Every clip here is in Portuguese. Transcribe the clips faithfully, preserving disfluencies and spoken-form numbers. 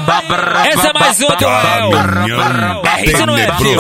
Essa é mais uma do Rael. É isso, não é, filho?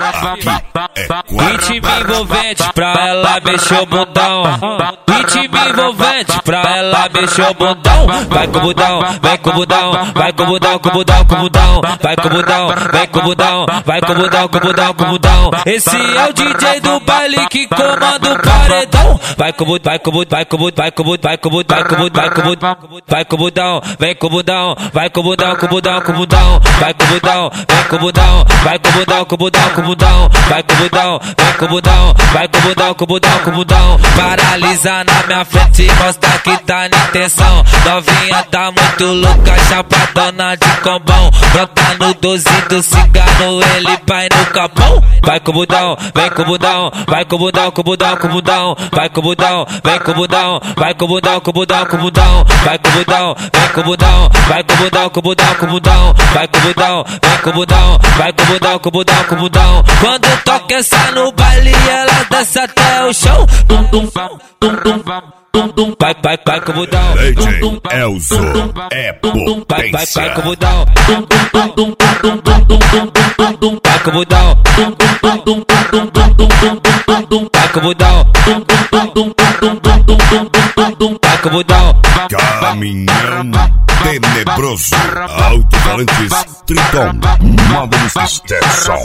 Ritmo envolvente pra ela mexer o bundão. Ritmo envolvente pra ela mexer o bundão. Vai com o bundão, vai com o bundão, vai com o bundão, com o bundão, com o bundão. Vai com o bundão, vai com o bundão, vai com o bundão, com o bundão, com o bundão. Esse é o D J do baile que comanda o paredão. Vai com o bundão, vai com o bundão, vai com o bundão, vai com o bundão, vai com o bundão, vai com o bundão, vai com o bundão, vem com o bundão, vai com o bundão, com o bundão, com o bundão. Vai com o bundão, vem com o bundão, vai com o bundão, com o bundão, com o bundão. Vai com o bundão, vem com o bundão, vai com o bundão, com o bundão, com o bundão. Paralisa na minha frente, mostra que tá na intenção. Novinha tá muito louca, chapadona de combão. Brota no doze do cigarro, ele vai no capão. Vai com o bundão, vem com o bundão, vai com o bundão, com o bundão, com o bundão. Vai com o bundão, vem com o bundão, vai com o bundão, com o bundão, com o bundão. Vai com o bundão, vem com o bundão, vai com o bundão, com o bundão, com o bundão. Vai com o bundão, vem com o bundão, vai com o bundão, com o bundão, com o bundão. Quando toca essa no baile, ela desce até o chão. Tum tum tum tum tum tum. Vai, vai, vai com o bundão. D J Elzo é potência. Vai, vai, vai com o bundão. Tum tum tum tum tum tum tum tum tum. Vai com o bundão. Tum tum tum tum tum tum tum tum. Vai com o bundão. Tum tum tum tum tum tum tum tum. Vai com o bundão. Caminhão tenebroso, alto-falantes, Triton, módulos extensão.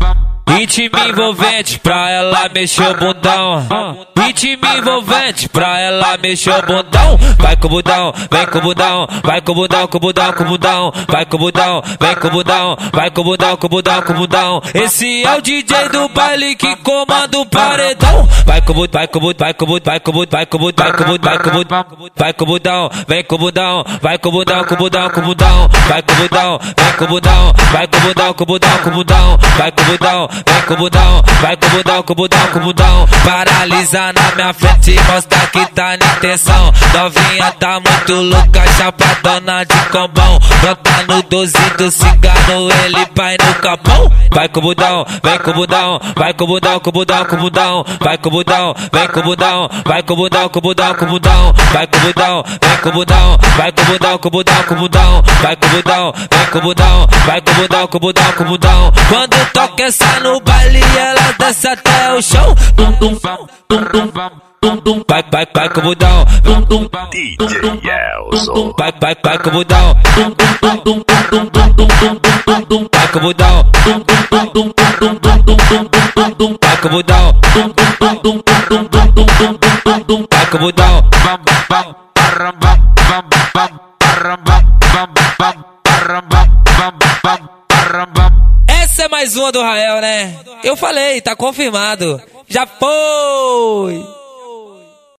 Ritmo envolvente pra ela mexer o bundão. Ritmo envolvente pra ela mexer o bundão. Vai com o bundão, vem com o bundão, vai com o bundão, com o bundão, com o bundão. Vai com o bundão, vem com o bundão, vai com o bundão, com o bundão, com o bundão. Esse é o D J do baile que comanda o paredão. Vai com o bundão, vai com o bundão, vai com o bundão, vai com o bundão, vai com o bundão, vai com o bundão, vai com o bundão. Vai com o bundão, vem com o bundão, vai com o bundão, com o bundão, com o bundão. Vai com o bundão, vem com o bundão, vai com o bundão, com o bundão, com o bundão. Vai com o bundão, vem com o bundão, vai com o bundão, com o bundão, com o bundão. Paralisa na minha frente, mostra que tá na intenção. Novinha tá muito louca, chapadona de combão. Brota no doze do cigarro, ele vai no capão. Vai com o bundão, vem com o bundão, vai com o bundão, com o bundão, com o bundão. Vai com o bundão, vem com o bundão, vai com o bundão, com o bundão, com o bundão. Vai com o bundão, vem com o bundão, vai com o bundão, com o bundão, com o bundão. Vai com o bundão, vem com o bundão, vai com o bundão, com o bundão, com o bundão. Quando toca essa no baile, ela desce até o chão. Tum tum tum tum tum tum. Vai, vai, vai com o bundão. Tum tum D J Elzo. Vai, vai, vai com o bundão. Tum tum tum tum tum tum tum tum tum. Vai com o bundão. Tum tum tum tum tum tum tum tum. Vai com o bundão. Tum tum tum tum tum tum tum tum. Vai com o bundão. Essa é mais uma do Rael, né? Eu falei, tá confirmado. Já foi!